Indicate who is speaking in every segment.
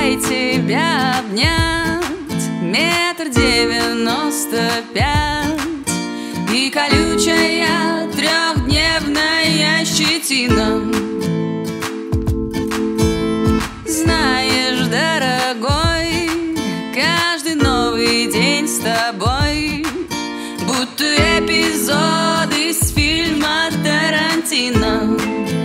Speaker 1: Дай тебя обнять, 1,95 м, и колючая трехдневная щетина. Знаешь, дорогой, каждый новый день с тобой будто эпизод из фильма Тарантино.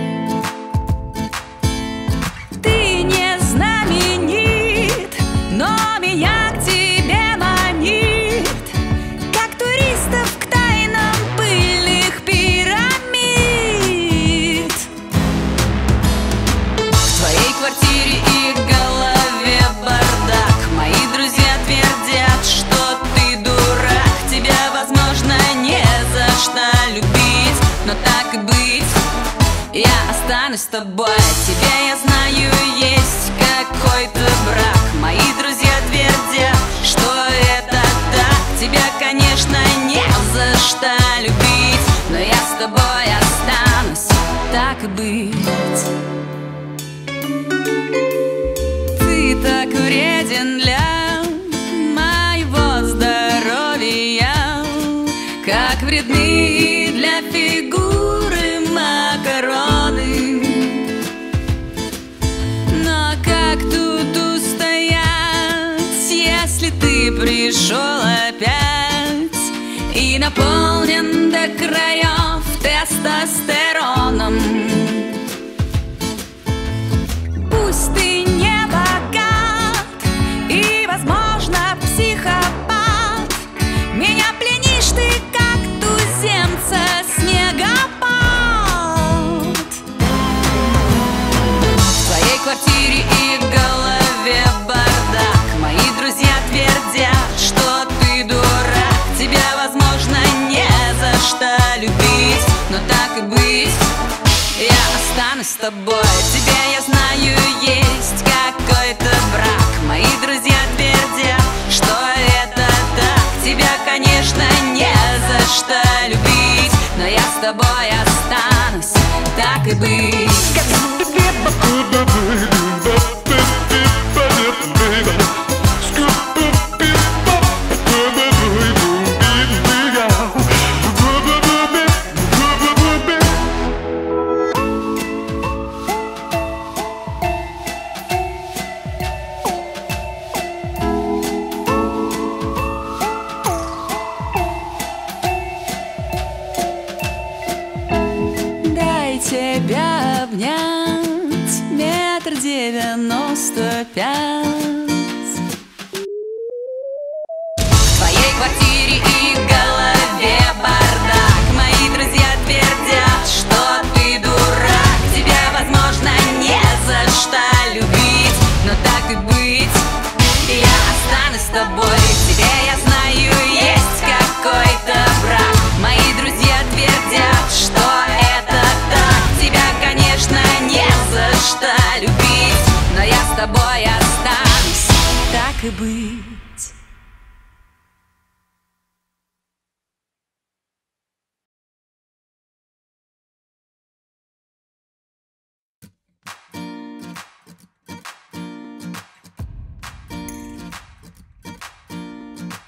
Speaker 1: Ты не знаменит, но меня к тебе манит, как туристов к тайнам пыльных пирамид. В твоей квартире и голове бардак. Мои друзья твердят, что ты дурак. Тебя, возможно, не за что любить, но так и быть, я останусь с тобой. Тебе, я знаю, есть какой-то брак. Мои друзья твердят, что это так. Тебя, конечно, не за что любить, но я с тобой останусь, так и быть. Ты так вреден для моего здоровья, как вредны для фигуры макароны. Но как тут устоять, если ты пришел опять и наполнен до краев тестостероном? Пусть ты не богат и, возможно, психопат, меня пленишь ты, как туземца снегопад. В твоей квартире и голове бардак. Мои друзья твердят, что ты дурак. Тебя, возможно, не за что любить, но так и быть, я останусь с тобой. Тебе, я знаю, есть какой-то брак. Мои друзья твердят, что это так. Тебя, конечно, не за что любить, но я с тобой останусь, так и быть. Дай тебя обнять, 1,95 м. В твоей квартире и голове бардак. Мои друзья твердят, что ты дурак. Тебя, возможно, не за что любить, но так и быть, я останусь с тобой. Тебе, я знаю, есть какой-то брак. Мои друзья твердят, что это так. Тебя, конечно, не за что любить, но я с тобой останусь, так и быть.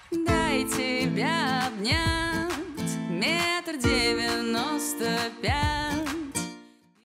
Speaker 1: Дай тебя обнять, 1,95 м.